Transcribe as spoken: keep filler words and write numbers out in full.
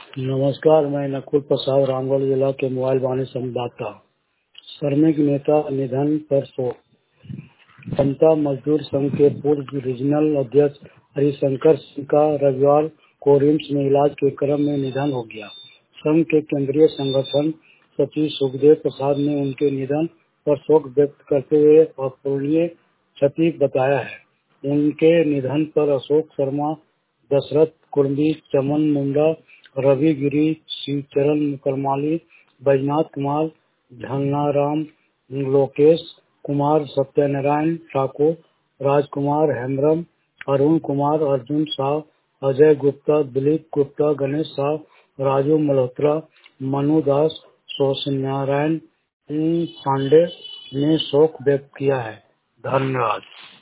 नमस्कार, मैं नकुल प्रसाद रामगढ़ जिला के मोबाइल वाणी संवाददाता। श्रमिक नेता निधन पर शोक। जनता मजदूर संघ के पूर्व रीजनल अध्यक्ष हरिशंकर सिंह का रविवार को रिम्स में इलाज के क्रम में निधन हो गया। संघ के केंद्रीय संगठन सचिव सुखदेव प्रसाद ने उनके निधन पर शोक व्यक्त करते हुए अपूरणीय क्षति बताया है। उनके निधन पर अशोक शर्मा, दशरथ कुर्मी, चमन मुंडा, रवि गिरी, शिवचरण मुकरमाली, बैजनाथ कुमार, धन्नाराम, लोकेश कुमार, सत्यनारायण ठाकुर, राजकुमार हेम्ब्रम, अरुण कुमार, अर्जुन शाह, अजय गुप्ता, दिलीप गुप्ता, गणेश शाह, राजू मल्होत्रा, मनु दास, सत्यनारायण पांडे ने शोक व्यक्त किया है। धन्यवाद।